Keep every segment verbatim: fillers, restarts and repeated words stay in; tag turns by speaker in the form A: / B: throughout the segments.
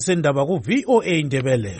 A: sendaba ku V O A Indebele.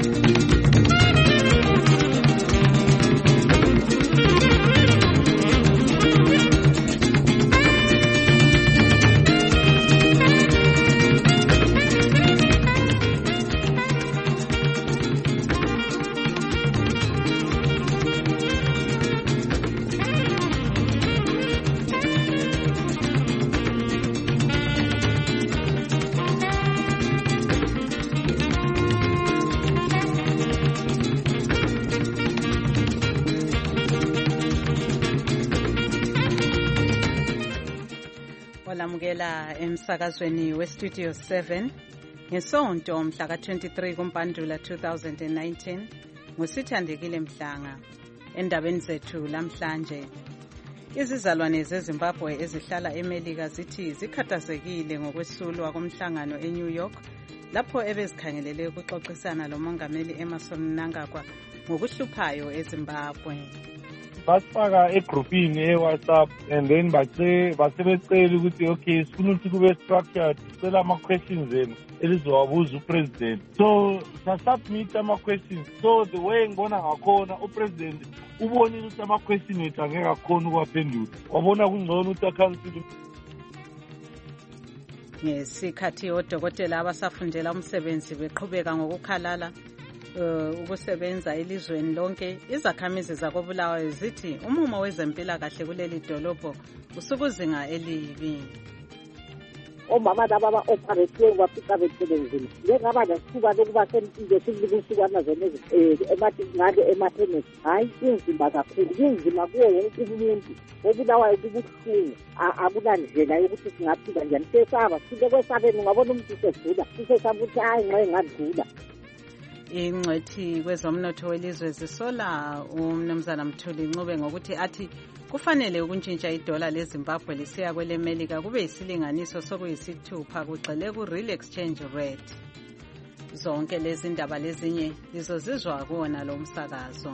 B: Olamukela emsakazweni westudio seven ngesonto mhla ka twenty-three kuMpandula two thousand nineteen ngusithandekile Mhlanga. Endabeni zethu lamhlanje, izizalwane zeZimbabwe ezihlala eMelika zithi zikhathazekile ngokwesulwa komhlangano eNew York lapho ebezikhangelele ukuxoxisana lomongameli Emmerson Mnangagwa ngokuhluphayo eZimbabwe.
C: Basifaka egroupini e-WhatsApp and then basebecela ukuthi okay sifuna ukuthi kube structured, sicela ama-questions enu elizowabuza upresident. So sasubmit ama-questions, so the way ngibona ngakhona upresident ubonile ukuthi ama-question ethu angeke akhona ukuwaphendula, wabona kungcono ukuthi akhansile.
B: Ngesikhathi odokotela abasafundela umsebenzi beqhubeka ngokukhalala Uh, ukusebenza elizweni lonke, izakhamizi zakoBulawayo zithi umumo wezempilakahle kuleli dolobho usukuzinga elibi.
D: Omama laba ba-operate bafika besebenzini ngengaba nesithuba lokuba sempilo sizikusukwana zonezi ngale emathenethi. Hayi, inzima kakhulu, inzima kuwo wonke umuntu oBulawayo kubuhlungu, akunandlela yokuthi singaphila njani. Sesaba sile kwesabeni, ungabona umuntu segula sisesaba ukuthi hayi nxa engadlula.
B: Ingcwethi kwezomnotho welizwe zisola uMnumzana Mthuli Ncube ngokuthi athi kufanele ukuntshintsha idola leZimbabwe lisiya kwelemelika kube yisilinganiso sokuyisithupha kugxile ku-real exchange rate. Zonke lezi ndaba lezinye lizozizwa kuwona lo msakazo.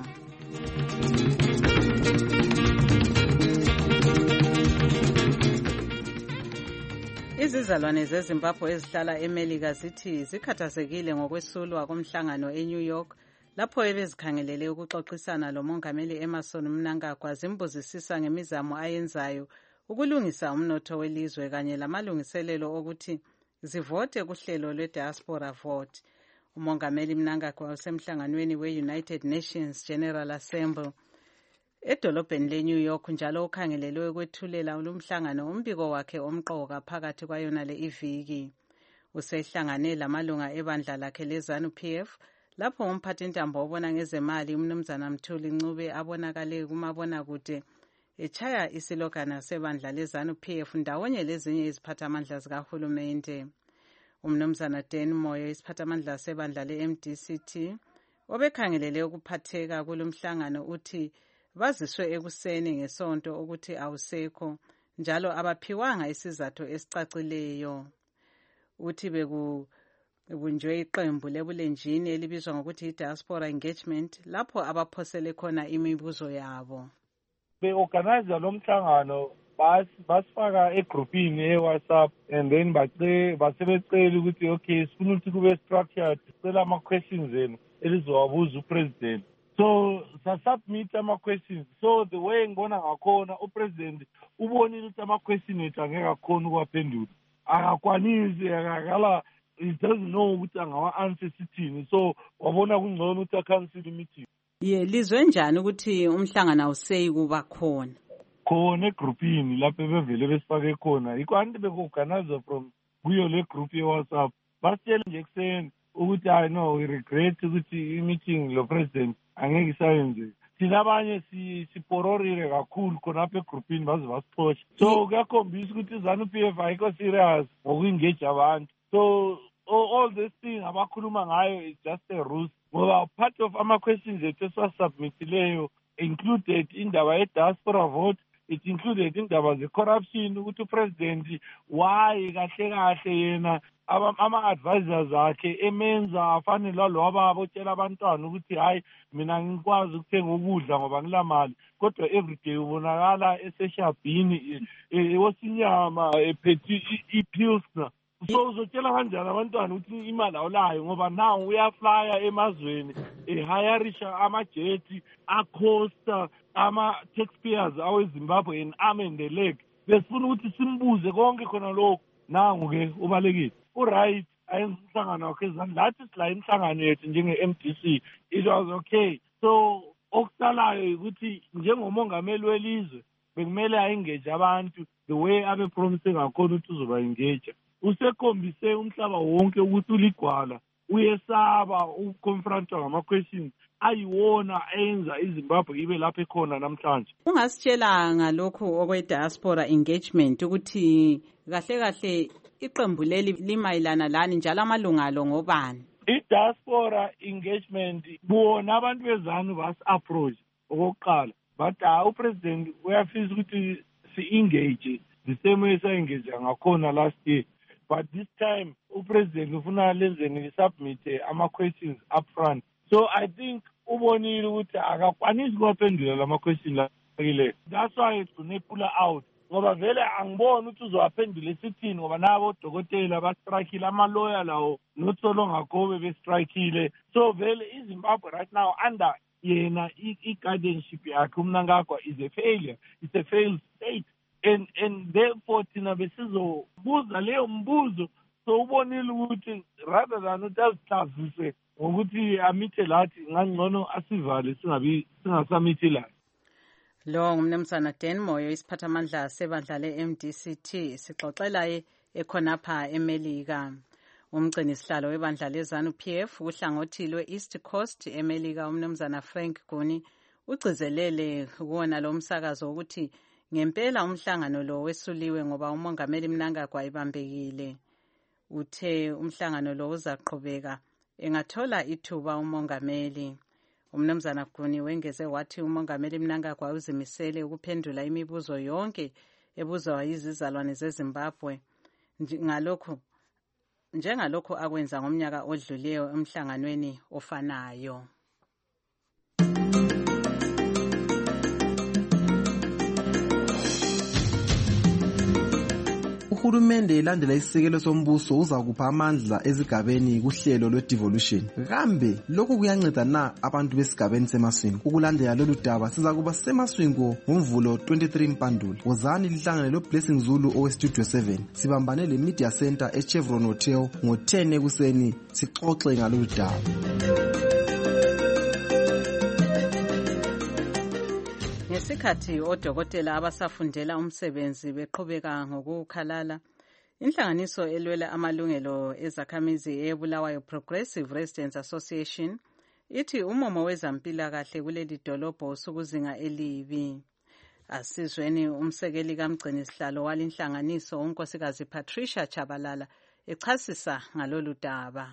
B: Izizalwane zeZimbabwe ezihlala eMelika zithi zikhathazekile ngokwesulwa komhlangano eNew York lapho ebezikhangelele ukuxoxisana lomongameli Emmerson Mnangagwa, zimbuzisisa ngemizamo ayenzayo ukulungisa umnotho welizwe kanye lamalungiselelo okuthi zivote kuhlelo lwe-diaspora vote. Umongameli Mnangagwa usemhlanganweni we-United Nations General Assembly edolobheni le-New York njalo ukhangelelwe ukwethulela umhlangano umbiko wakhe omqoka phakathi kwayona le iviki. Usehlangane lamalunga ebandla lakhe le-ZANU P F lapho umphathintambo obona ngezemali uMnumzana Mthuli Ncube abonakale kumabonakude echaya isilogana sebandla le-ZANU P F ndawonye lezinye iziphathamandla zikahulumende. uMnumzana Dan Moyo, isiphathamandla sebandla le-M D C T obekhangelele ukuphatheka kulomhlangano, uthi baziswe ekuseni ngesonto ukuthi awusekho njalo abaphiwanga isizathu esicacileyo. Uthi bekubunjwe iqembu lebulenjini elibizwa ngokuthi i-diaspora engagement lapho abaphosele khona imibuzo yabo.
C: Be-organize lo mhlangano basifaka egroupini e-WhatsApp and then basebecela ukuthi okay sifuna ukuthi kube structured, sicela ama-questions enu elizowabuza upresident. So sasubmit ama-questions, so the way ngibona ngakhona upresident ubonile ukuthi ama-question ethu angeke akhona ukuwaphendula, akakwanisi, akakala, he doesn't know ukuthi angawa-answer sithini, so wabona kungcono ukuthi akhansile imeeting.
B: Ye, lizwe njani ukuthi umhlangano awuseyi kuba khona?
C: Khona egroupini lapho bevele besifake khona, yikho anti beko-organize from kuyo le group ye-WhatsApp. Basitshela nje ekuseni ukuthi hayi no, we regret ukuthi i-meeting lo president angeke isayenze. Thina abanye sipororile kakhulu khonapha egroupini baze basixosha. So kuyakhombisa ukuthi i-ZANU P F ayikho serious ngoku-engage abantu. So all this thing abakhuluma ngayo is just a ruse, ngoba part of ama-questions ethu esiwasubmitileyo included indaba ye-diaspora vote, it included indaba ze-corruption, ukuthi upresident why kahle kahle yena ama-advisors akhe emenza afane lalo ababotshela abantwana ukuthi hayi mina ngikwazi ukuthenga ukudla ngoba ngilamali, kodwa everyday ubonakala eseshabhini ewosinyama ephethe i-pilsner so uzotshela kanjani abantwana ukuthi imali awulayo ngoba nawo uyaflya emazweni ehirisha amajeti acosta ama-taxpayers awezimbabwe and arm and the leg. Besifuna ukuthi simbuze konke khona lokhu nangu-ke ubalekile uright ayenza umhlangano wakhe ezandla lathi sila imhlangano yethu njenge-M D C it was okay. So okusalayo ukuthi njengomongameli welizwe bekumele a-engage abantu the way abe-promise ngakhona ukuthi uzoba-engage. Usekhombise umhlaba wonke ukuthi uligwala uyesaba ukukonfrontwa ngama-questions ayiwona enza iZimbabwe ibe lapho ekhona namhlanje.
B: Ungasitshela ngalokhu okwe-diaspora engagement ukuthi kahle kahle iqembu leli limayelana lani njalo amalunga alo ngobani?
C: I-diaspora engagement bona abantu bezanu basi-approach okokuqala but uh, upresident uyafisa ukuthi si-engage the same way sa-engage ngakhona last year. But this time, uPresident ufuna lenzeni submit ama-questions up front. So I think ubonile ukuthi akakwanisi kuwaphendula lama-question lakile. That's why ugcine pull out. Ngoba vele angiboni ukuthi uzowaphendula esithini ngoba nabo odokotela bastrikile ama-lawyer lawo not so long ago bebestrikile. So vele iZimbabwe right now under yena i-guardianship yakhe uMnangagwa is a failure. It's a failed state. And and therefore thina besizobuza leyo mbuzo so ubonile ukuthi rather than ukuthi azixazise ngokuthi amithe lathi ngangcono asivale singabi singasamithi la.
B: Lo ngumnumzana Dan Moyo isiphathamandla sebandla le-M D C T sixoxela ekhonapha eMelika. Umgcini sihlalo webandla leZANU P F uhlangothi lwe-East Coast eMelika umnumzana Frank Guni ugcizelele kuwona lo msakazo ukuthi ngempela umhlangano lo wesuliwe ngoba umongameli Mnangagwa ibambekile. Uthe umhlangano lo uzaqhubeka engathola ithuba umongameli. Umnumzana Guni wengeze wathi umongameli Mnangagwa uzimisele ukuphendula imibuzo yonke ebuzwa yizizalwane zeZimbabwe ngalokho njengalokho akwenza ngomnyaka odluleyo emhlanganweni ofanayo.
E: Uhulumende elandela isisekelo sombuso uzakupha amandla ezigabeni kuhlelo lwe-devolution. Kambe lokhu kuyanceda na abantu besigabeni semaswingo? Ukulandela lolu daba sizakuba semaswingo ngomvulo twenty-three Mpandula. Wozani lihlangane lo-Blessing Zulu owe-Studio seven. Sibambane le-Media Center e-Chevron Hotel ngo-ten ekuseni sixoxe ngalolu daba.
B: Ngesikhathi odokotela abasafundela umsebenzi beqhubeka ngokukhalala, inhlanganiso elwela amalungelo ezakhamizi eBulawayo Progressive Residents Association ithi umomo wezampilakahle kuleli dolobho usukuzinga elibi. Asizweni umsekeli kamgcini sihlalo walinhlanganiso unkosikazi Patricia Chabalala echasisa ngalolu daba.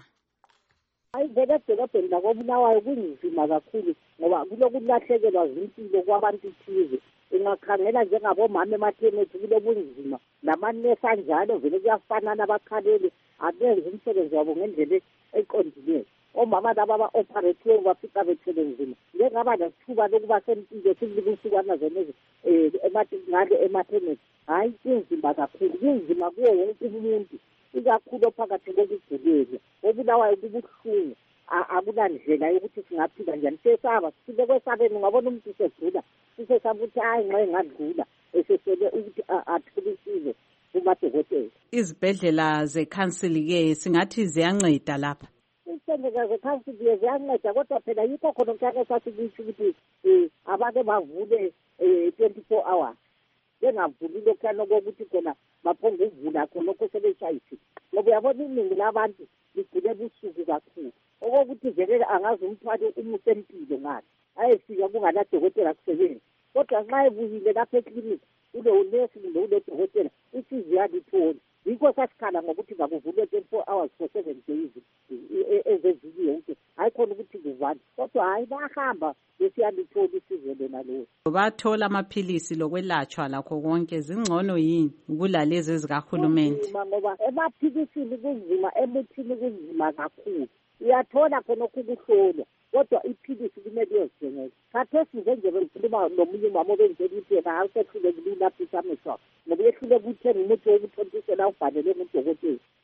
D: Ayivele edolobheni lakoBulawayo kunzima kakhulu ngoba kulokulahlekelwa zimpilo kwabantu thize. Ungakhangela njengabomama emathenethi kulobunzima namanesi anjalo vele kuyafanana bakhalele abenze umsebenzi wabo ngendlela eqondileyo. Omama laba aba-operate bafika bethele nzima. Njengaba nethuba lokuba sempilo sizikusukwana zonezi ngale emathenethi. Hayi kunzima kakhulu, kunzima kuwo wonke umuntu. Ikakhulu phakathi kokugulelwa oBulawayo kubuhlungu akulandlela yokuthi singaphila njani. Sesaba sifike kwesabeni ungabona umuntu segula sisesaba ukuthi hayi nxa engadlula esesele ukuthi athole usizo kumadokotela.
B: Izibhedlela zekhansili-ke singathi ziyanceda lapha.
D: Izibhedlela zekhansili ziyanceda kodwa phela yikho khona mhlawumbe sasikutsho ukuthi um abake bavule um twenty-four hours. Bengavuli lokhuyana kokuthi khona baphonge ukuvula khona okho sebeshayisile. Ngoba uyabona iningi labantu ligcine busuku kakhulu. Okokuthi vele angazi umthwalo umuse empilo ngani. Ayefika kunganadokotela kusebenza. Kodwa nxa ebuyile lapha eklinikhi ule unesi kumbe ule dokotela usizo yalitholi. Yikho sasikhala ngokuthi bakuvule twenty-four hours for seven days ezeviki yonke. Hayi khona ukuthi kuvale. Kodwa hayi bahamba besiyalitholi usizo lona lo.
B: Bathola amaphilisi lokwelatshwa lakho konke zingcono yini kulalezi ezikahulumende?
D: Ngoba emaphilisini kunzima, emuthini kunzima kakhulu. Uyathola khona ukuhlolwa kodwa iphilisi kumele uyozithengela. Khathesi nje bengikhuluma nomunye umama obenzela ukuthi yena awusehlulekile lapho isamehlo ngoba ehlule ukuthenga umuthi wokuthontisela ubhalelwe ngudokotela.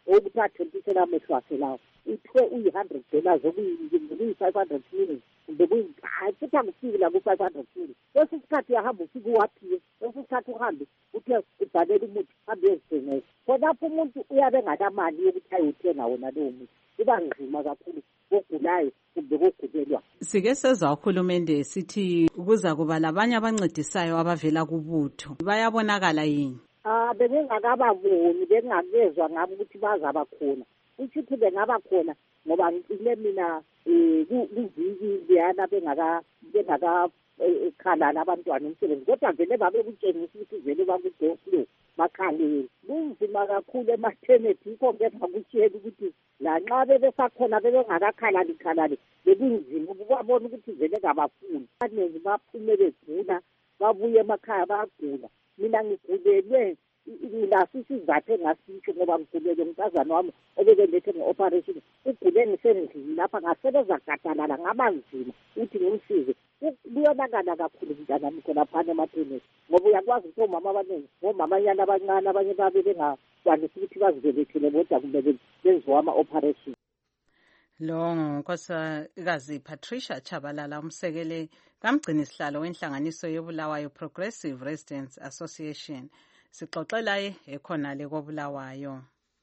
D: ukuthi athontisela amehlo akhe lawo uthiwe uyi-hundred dollars okuyi-five hundred shillings kumbe futhi angufiki la ku-five hundred shillings. Kwesinye isikhathi uyahamba ufike uwaphiwe, kwesinye isikhathi uhambe uthe ubhalele umuthi hambe uyezithengela. Khonapho umuntu uyabe enganamali yokuthi ayothenga wona lowo muthi. Kuba nzima kakhulu ogulayo kumbe ogulelwa.
B: Sike sezwa uhulumende sithi kuza kuba labanye abancedisayo abavela kubutho. Bayabonakala yini?
D: Ah, bengingakababoni, bengingakezwa ngabo ukuthi bazaba khona. Ukuthi bengaba khona ngoba ngicile mina eh kuviki leyana bengaka bengaka ekhala abantwana umsebenzi, kodwa vele babe kutshengisa ukuthi vele bakudoflo bakhalele. Kunzima kakhulu ematernity, yikho ngekutshela ukuthi la nxa bebesakhona bebengakakhalali khalali bekunzima ukubabona ukuthi vele kabafuni. Abaningi baphume begula babuye emakhaya bagula. Mina ngigulelwe ngilasi isizathu engasitsho ngoba ngigulelwe ngumntazana wami obekelethe nge-operation. Ugule ngisendlini lapha ngasebenza gadalala ngaba nzima ukuthi ngimsize. Kuyonakala kakhulu mntanami khonaphana ematenesi ngoba uyakwazi ukuthi omama abaningi ngomama nyana abancane abanye babe bengakwanisi ukuthi bazibelethele bodwa kumbe benziwa ama-operation.
B: Lo ngunkosikazi Patricia Chabalala, umsekele kamgcini sihlalo wenhlanganiso yobulawayo Progressive Residents Association. Sixoxela ye ekhonale kobulawayo.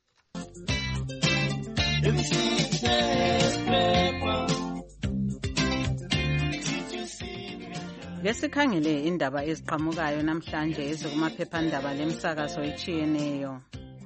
B: Ngesikhangele indaba eziqhamukayo namhlanje ezikumaphephandaba lemsakazo etshiyeneyo.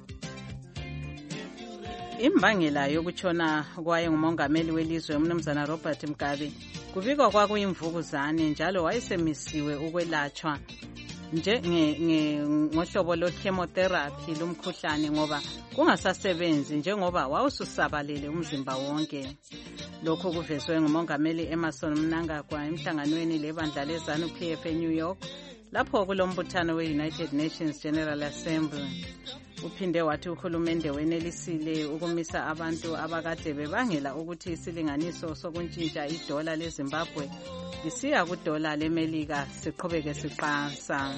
B: Imbangela yokutshona kwaye ngumongameli welizwe umnumzana Robert Mugabe kubikwa kwakuyimvukuzane njalo wayesemisiwe ukwelatshwa nje ngohlobo lo chemotherapy lumkhuhlane ngoba kungasasebenzi njengoba wawususabalele umzimba wonke. Lokho kuvezwe ngumongameli Emmerson Mnangagwa emhlanganweni lebandla leZANU P F eNew York lapho kulombuthano we-United Nations General Assembly. Uphinde wathi uhulumende wenelisile ukumisa abantu abakade bebangela ukuthi isilinganiso sokuntshintsha idola leZimbabwe lisiya kudola leMelika siqhubeke siqansa.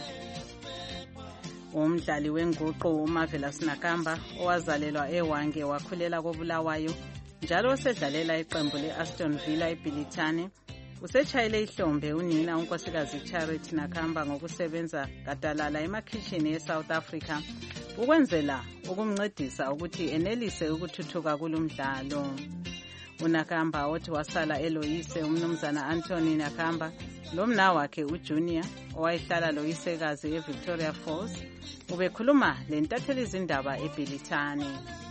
B: Umdlali wenguqu uMarvelous Nakamba owazalelwa eWange wakhulela koBulawayo njalo osedlalela iqembu le-Aston Villa eBilitane usetshayele ihlombe unina unkosikazi Charity Nakamba ngokusebenza gadalala emakhitshini eSouth Africa ukwenzela ukumncedisa ukuthi enelise ukuthuthuka kulumdlalo. UNakamba othi wasala eloyise umnumzana Anthony Nakamba lomna wakhe uJunior owayehlala loyisekazi eVictoria Falls ubekhuluma lentatheli izindaba eBilitane.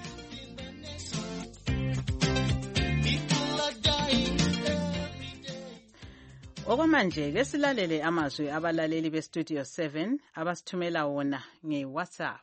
B: Okwamanje ke silalele amazwi abalaleli beStudio seven abasithumela wona ngeWhatsApp.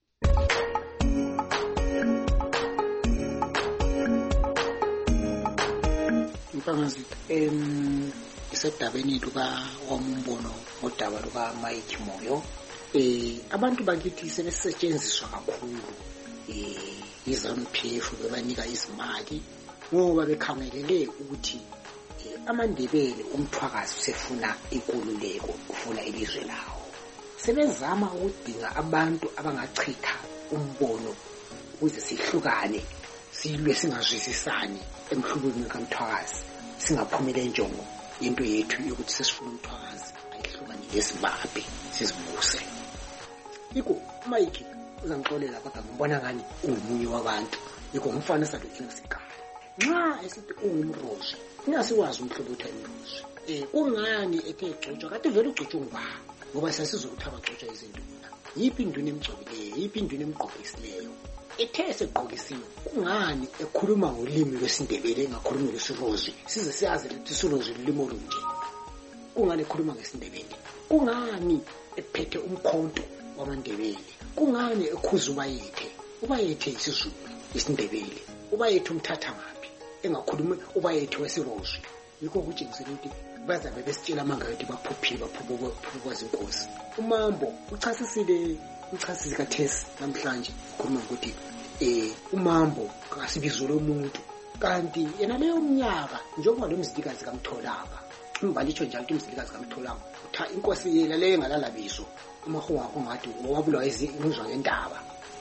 F: Mpangazi em isedabeni luka wombono ngodaba luka Mike Moyo eh abantu bakithi sebesetshenziswa kakhulu eh iZANU P F bebanika izimali ngoba bekhangelele ukuthi amandebele umthwakazi usefuna inkululeko ufuna ilizwe lawo. Sebezama ukudinga abantu abangachitha umbono ukuze sihlukane silwe singazwisisani emhlubweni kamthwakazi singaphumela enjongo into yethu yokuthi sesifuna umthwakazi ayihlukane leZimbabwe sizibuse. Iko Mike uzangixolela kodwa ngibona ngani ungumunye wabantu iko ngumfana sadokina sikhala nxa esithi ungumrozi ngasiwazi umhlobo uthi ayimrozi eh ungani ethe igcotshwa kade vele ugcotshwa ngubani ngoba sasizokuthi abagcotshwa izinto yipi induni emgcobileyo yipi induni emgqokisileyo ethe segqokisiwe kungani ekhuluma ngolimi lwesindebele engakhulumi lwesirozi size siyazi ukuthi isirozi lulimo lunje kungani ekhuluma ngesindebele kungani ephethe umkhonto wamandebele kungani ekhuza ubayethe ubayethe isizulu isindebele ubayethe umthatha ngaphi engakhulumi ubayethe wesirozi yikho kutshengisela ukuthi bazabe besitshela amanga ukuthi baphuphile baphuphukwa zinkosi. Umambo uchasisile uchasisi kaThesi namhlanje ukhuluma ukuthi eh umambo akasibizo lomuntu kanti yena leyo mnyaka njengoba lo mzilikazi kaMtholanga umbalisho njalo ukuthi umzilikazi kaMtholanga utha inkosi yela leyo engalala bizo amahuwa akho ngathi wabulwa izingizwa ngendaba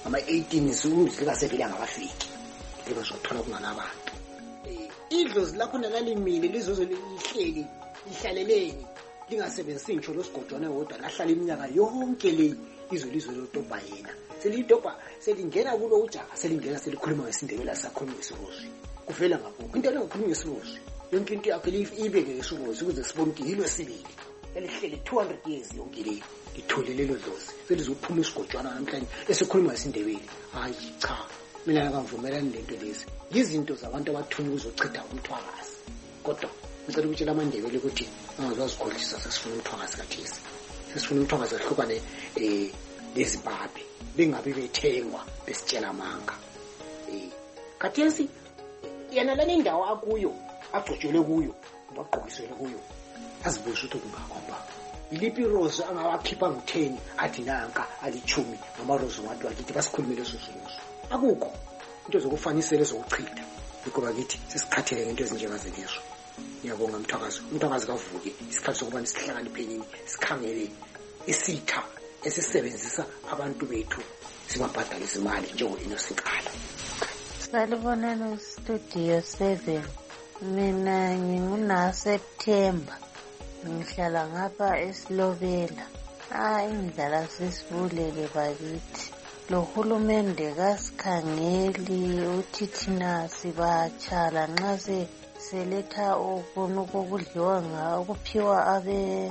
F: ama-eighteen zika-seven angakafiki libazothola kunganabantu. um idlozi lakhona lalimile lizoze lihleli lihlaleleni lingasebenzisi ngitsho losigojwana wodwa lahlala iminyaka yonke le izwe lizwe lodobha yena selidobha selingena kulo ujaha selingena selikhuluma ngesindebele asakhuluma ngesirozwi kuvela ngakho into lengakhuluma ngesirozwi yonke into yakhe ibeke ngesirozwi ukuze sibone ukuthi yilo sibili elihleli two hundred years yonke le lithole lelo dlozi selizophuma isigojwana namhlanje esikhuluma ngesindebele. Hayi cha mina akamvumelani lento lezi yizinto zabantu abathunywa ukuzochitha umthwakazi. Kodwa ngicela ukutshela amandebele ukuthi angazazikhohlisa sesifuna umthwakazi kathesi sesifuna umthwakazi ahlukane um lezibhabhe bengabe bethengwa besitshela amanga. um kathesi yena lana indawo akuyo agcotshelwe kuyo bagqokisele kuyo azibuze ukuthi kungakhomba yiliphi irozi angawakhipha ngo-ten athi nanka alichumi ngamarozi wabantu bakithi basikhulume leso sirozi akukho into zokufanisela ezokuchitha yikho bakithi sesikhathele ngento ezinjengazelezo. Ngiyabonga mthwakazi umthwakazi kavuke isikhathi sokuba sihlakaniphelini sikhangele isitha esisebenzisa abantu bethu sibabhadalisa imali njengo-Innocent.
G: Salibonani Studio seven. Mina nginguNaseptember ngihlala ngapha eSilobela. Ah indlala sisibulele bakithi lo hulumende kasikhangeli uthi thina sibatshala nxa se seletha ukunu kokudliwa ngawo ukuphiwa abe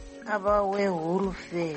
G: abawewulfe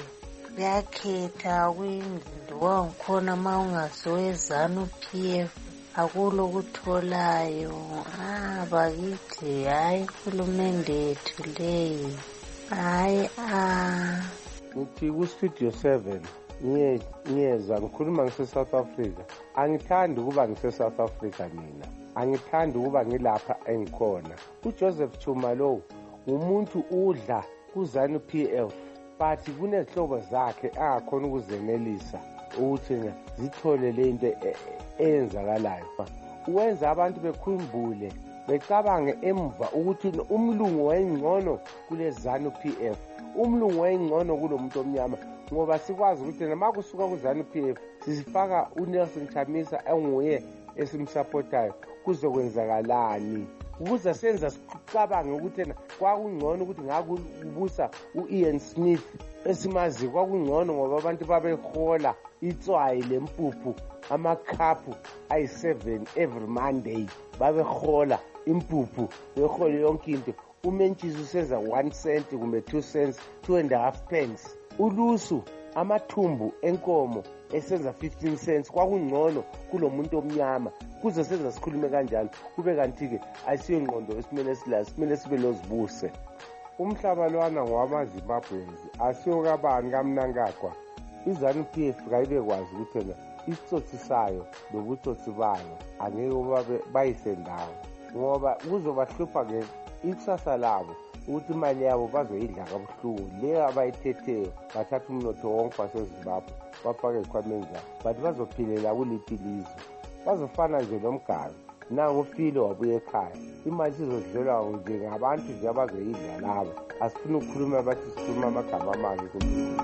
G: yakhetha kwindlu wangikhona ma ungasowezana uP F akulo kutholayo. Ah bakithi hayi hulumende yethu leyi hayi. Ah
H: ngithi ku-Studio seven ngiye ngiyeza ngikhuluma ngise-South Africa. Angithandi ukuba ngise-South Africa mina angithandi ukuba ngilapha engikhona. uJoseph Chuma lo umuntu udla kuZanu P F but kunezihlobo zakhe angakhona ukuzenelisa ukuthi zithole lento eyenzakalayo. Uwenza abantu bekhumbule becabange emva ukuthi umlungu wayengcono kule ZANU P F umlungu wayengcono kulomuntu omnyama ngoba sikwazi ukuthi noma kusuka kuZANU P F sisifaka uNelson Chamisa enguye esimsupportayo kuzokwenzakalani ukuze senza sicabange ukuthi kwakungcono ukuthi ngakubusa uIan Smith esimazi kwakungcono ngoba abantu babehola itswayi lempuphu amakhaphu ayi-seven every Monday babehola impuphu behole yonke into. Umentshisi useza one cent kumbe two cents two and a half pence. Ulusu amathumbu enkomo esenza fifteen cents kwakungcono kulo muntu omnyama kuze senza sikhulume kanjalo kube kanti-ke ayisiyo ingqondo esimele silayo simele sibe lozibuse. Umhlaba lwana ngowamaZimbabweans asiyo kabani kaMnangagwa. iZANU P F kayibe kwazi ukuthi na isitsotsi sayo nobutsotsi bayo angeke bayisendawo ngoba kuzobahlupha-ke ikusasa labo ukuthi imali yabo bazoyidla kabuhlungu leyo abayithetheyo bathatha umnotho wonke waseZimbabwe bafake ezikhwameni zabo but bazophilela kuliphi ilizwe bazofana nje nomgalo nangu uFilo wabuye ekhaya imali sizodlelwa njengabantu nje abazoyidla labo asifuna ukukhuluma bathi sikhuluma amagama amali kuphela.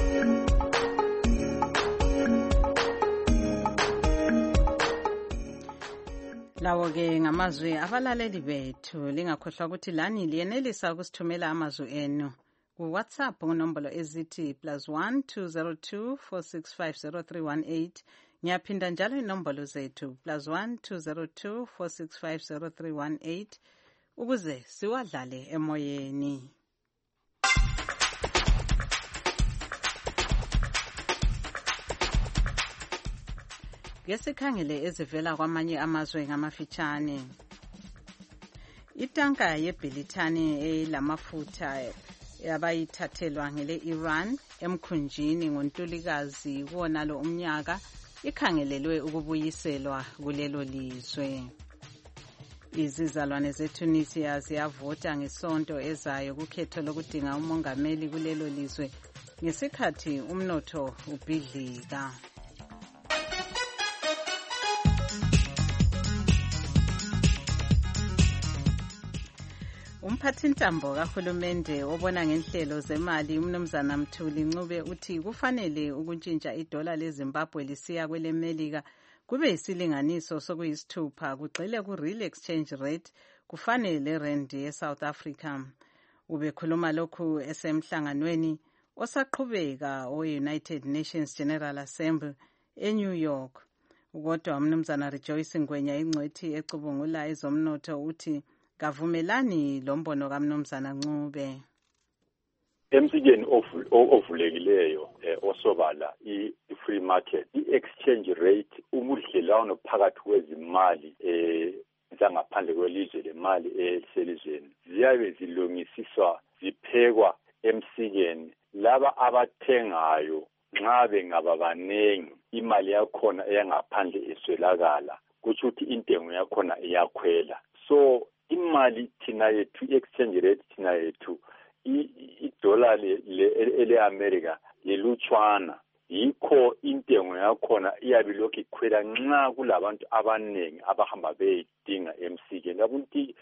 B: Lawo-ke ngamazwi abalaleli bethu lingakhohlwa ukuthi lani liyenelisa ukusithumela amazwi enu ku-WhatsApp ngonombolo ezithi plus one two zero two four six five zero three one eight. Ngiyaphinda njalo inombolo zethu plus one two zero two four six five zero three one eight ukuze siwadlale emoyeni. Ngesikhangele ezivela kwamanye amazwe ngamafitshane. Itanka yeBilitani elamafutha yabayithathelwa ngele Iran emkhunjini ngoNtulikazi kuwonalo umnyaka ikhangelelwe ukubuyiselwa kulelo lizwe. Izizalwane zeTunisia ziyavota ngesonto ezayo kukhetho lokudinga umongameli kulelo lizwe ngesikhathi umnotho ubhidlika. Umphathintambo kahulumende obona ngenhlelo zemali umnumzana Mthuli Ncube uthi kufanele ukuntshintsha idola leZimbabwe lisiya kwelemelika kube yisilinganiso sokuyisithupha kugxile ku-real exchange rate kufanele rand ye-South Africa. Ubekhuluma lokhu esemhlanganweni osaqhubeka we-United Nations General Assembly eNew York. Kodwa umnumzana Rejoice Ngwenya ingcwethi ecubungula ezomnotho uthi kavumelani lombono kaMnumzana Ncube.
I: Emsikeni ovulekileyo osobala i-free market, i-exchange rate, ubudlelwano phakathi kwezimali eh zangaphandle kwelizwe lemali eselizweni ziyabe zilungisiswa ziphekwa emsikeni. Laba abathengayo nxa bengaba banengi imali yakhona eyangaphandle eswelakala kuthi ukuthi intengo yakhona iyakhwela. So imali thina yethu i-exchange rate thina yethu i-dollar ele-America lelutshwana, yikho intengo yakhona iyabe lokhu ikhwela nxa kulabantu abanengi abahamba beyidinga emsikeni. Labunti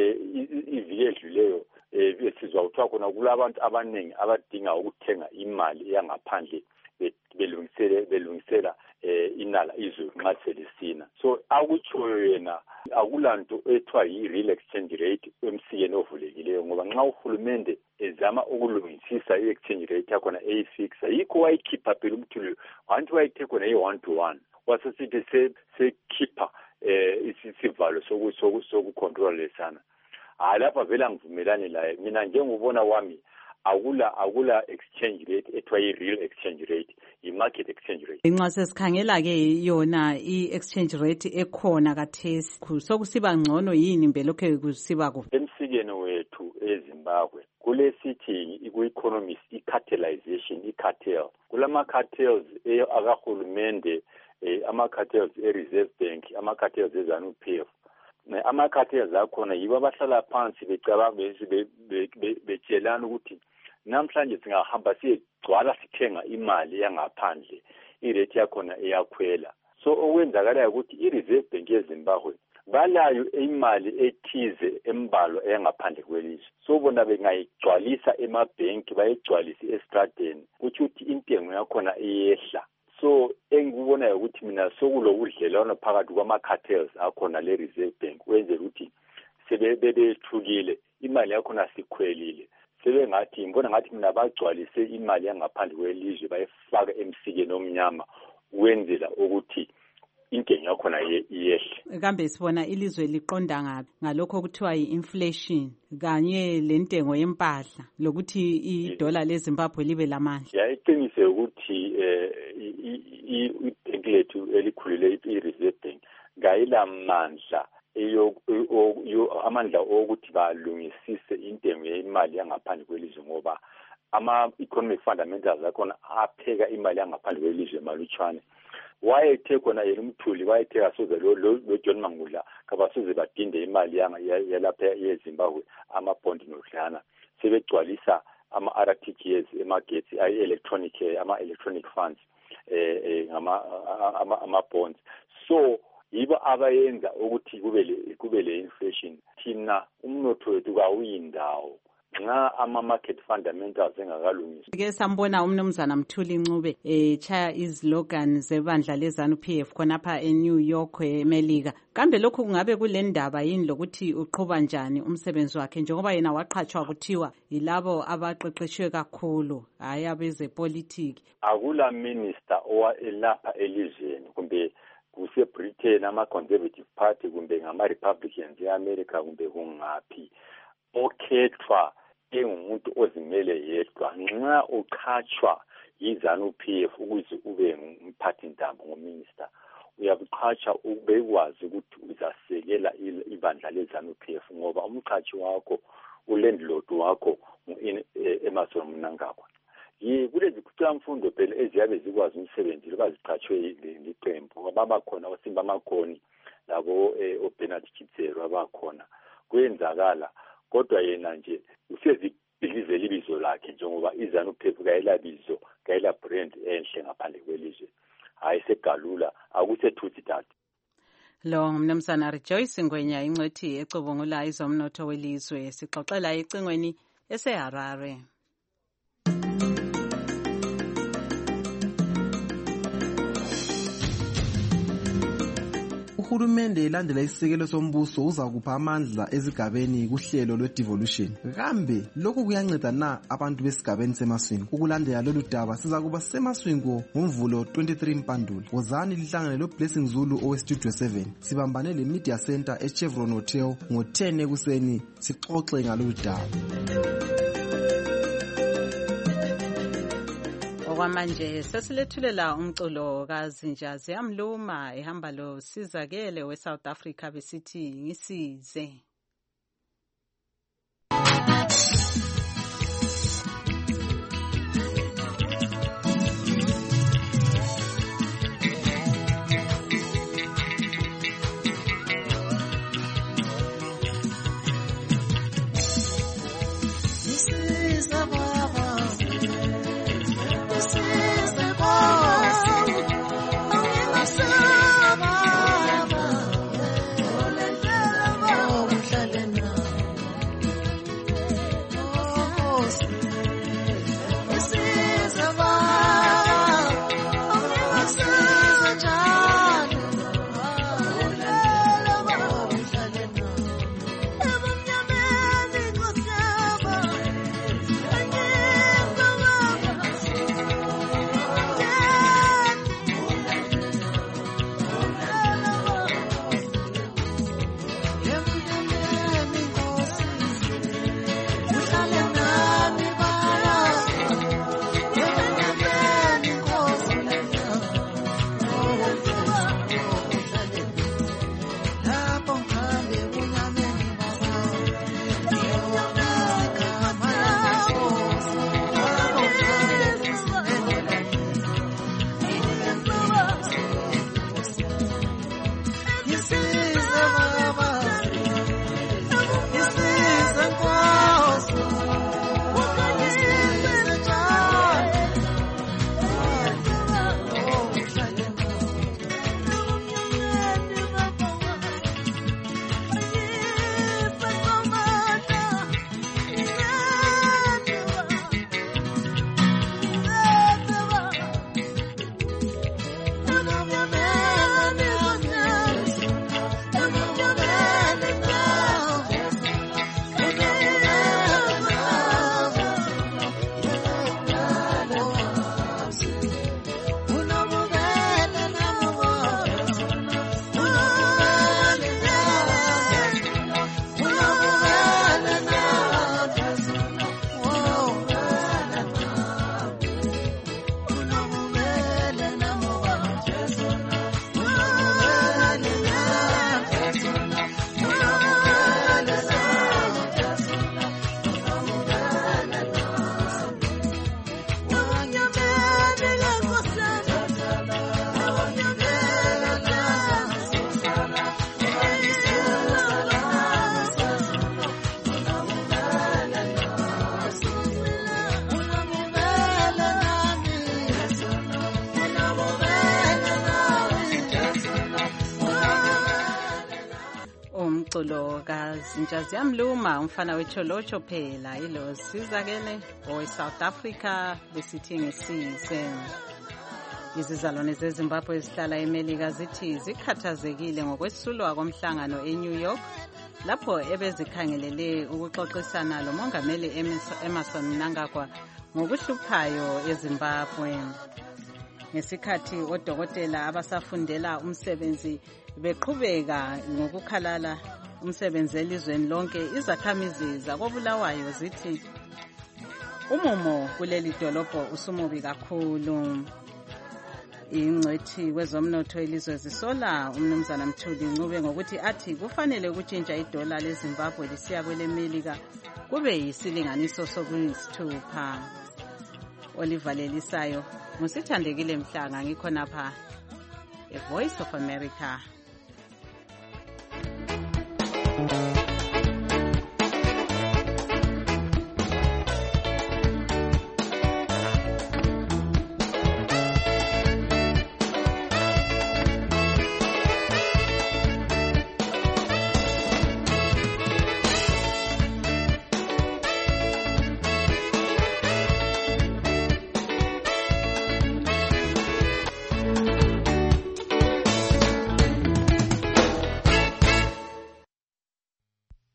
I: iviki edluleyo besizwa kuthiwa khona kulabantu abanengi abadinga ukuthenga imali yangaphandle belungisele belungisela inala izwe nxa selisina. So akutshoyo yena akulanto ethiwa yi-real exchange rate emsikeni ovulekileyo, ngoba nxa uhulumende ezama ukulungisisa i-exchange rate yakhona eyifixa, yikho wayikhipha phela umthuli wanti wayithe khona yi-one to one wasesithi sekhipha isivalo sokucontrol lesana. Hayi lapha vele ngivumelani laye mina njengobona wami akula akula exchange rate ethiwa yi-real exchange rate, yi-market exchange rate.
B: Nxa sesikhangela ke yona i-exchange rate ekhona kathesi sokusiba ngcono yini mbelokhe kusiba ku
I: emsikeni wethu eZimbabwe kulesithi ku-economist i-cartelization, i-cartel. Kulama-cartels akahulumende, ama-cartels e-Reserve Bank, ama-cartels e-ZANU-P F. Ama-cartels akhona yibo abahlala phansi becabanga betshelana ukuthi namhlanje singahamba siyegcwala sithenga imali yangaphandle, irate yakhona iyakhwela. So okwenzakalayo ukuthi i-Reserve Bank yeZimbabwe balayo imali ethize embalo eyangaphandle kwelizwe. So bona bengayigcwalisa emabhenki bayigcwalise estradeni kuthi ukuthi intengo yakhona iyehla. So engikubona ukuthi mina sokulobudlelwano phakathi kwama-cartels akhona le-Reserve Bank wenzela ukuthi sebebethukile imali yakhona sikhwelile, sebengathi ngibona ngathi mina bagcwalise imali yangaphandle kwelizwe bayifaka emsikeni omnyama wenzela ukuthi intengo yakhona iyehle.
B: Kambe sibona ilizwe liqonda ngapi ngalokho kuthiwa yi-inflation kanye lentengo yempahla lokuthi idola leZimbabwe libe lamandla?
I: Yayiqinise ukuthi ibhenki lethu elikhulile i-Reserve Bank ngayilamandla amandla okuthi balungisise intengo yemali yangaphandle kwelizwe, ngoba ama-economic fundamentals akhona apheka imali yangaphandle kwelizwe malutshwane. Wayethe khona yena umthuli wayethe asoze lo John Mangula kabasoze badinde imali yalapha yeZimbabwe amabhondi nodlana sebegcwalisa ama-R T G S emagetsi ayi-electronic ama-electronic funds ama-bonds. So yibo abayenza ukuthi kube le inflation. Thina umnotho wethu kawuyindawo nxa ama-market fundamentals engakalungiswa.
B: Ke sambona umnumzana Mthuli Ncube echaya izlogan zebandla le-ZANU-P F khonapha eNew York eMelika. Kambe lokhu kungabe kule ndaba yini lokuthi uqhuba njani umsebenzi wakhe njengoba yena waqhatshwa kuthiwa yilabo abaqeqeshwe kakhulu hayi abezepolitiki?
I: Akula minister owelapha elizweni kumbe kuse-Britain ama-Conservative Party kumbe ngama-Republicans e-America kumbe kungaphi okhethwa engumuntu ozimele yedwa. Nxa uqhatshwa yi-ZANU-P F ukuze ube umphathintambo ngominister, uyabuqhatsha ubekwazi ukuthi uzasekela ibandla le-ZANU-P F ngoba umqhatshi wakho ulandlord wakho Emmerson Mnangagwa. Kulezi kuqhamfundo phela eziyabe zikwazi umsebenzi baziqhatshwe liqembu ababakhona oSimba Makhoni labo oBernard Chitsero abakhona kwenzakala, kodwa yena nje usezibhilizela ibizo lakhe njengoba iZANU-P F kayelabizo kayela brand enhle ngaphandle kwelizwe, hayi segalula akusethuthi data.
B: Lo ngumnumzana Rejoice Ngwenya ingcwethi ecubungula izomnotho welizwe. Sixoxela ecingweni eseHarare.
E: Uhulumende elandela isisekelo sombuso uzakupha amandla ezigabeni kuhlelo lwe-devolution. Kambe lokhu kuyanceda na abantu besigabeni semaswini? Ukulandela lolu daba sizakuba semaswingo ngomvulo twenty-three Mpandula. Wozani lihlangane lo Blessing Zulu owestudio seven. Sibambane le Media Center eChevron Hotel ngo ten ekuseni sixoxe ngalolu daba.
B: Okwamanje sesilethulela umculo kaZinja Ziyamluma ehamba lo Sizakele we South Africa besithi ngisize. umculo kaZinja Ziyamluma umfana wecholocho phela ilo Sizakele owe South Africa besithi ngisize. Izizalwane zeZimbabwe ezihlala eMelika zithi zikhathazekile ngokwesulwa komhlangano eNew York lapho ebezikhangelele ukuxoxisana lomongameli Emmerson Mnangagwa ngokuhluphayo eZimbabwe. Ngesikhathi odokotela abasafundela umsebenzi beqhubeka ngokukhalala umsebenzi elizweni lonke, izakhamizi zakoBulawayo zithi umumo kuleli dolobho usumubi kakhulu. Ingcwethi kwezomnotho elizwe zisola umnumzana Mthuli Ncube ngokuthi athi kufanele ukutshintsha idola leZimbabwe lisiya kwelemelika kube yisilinganiso sokuyisithupha. Olivalelisayo Musithandekile Mhlanga ngikhona pha eVoice of America.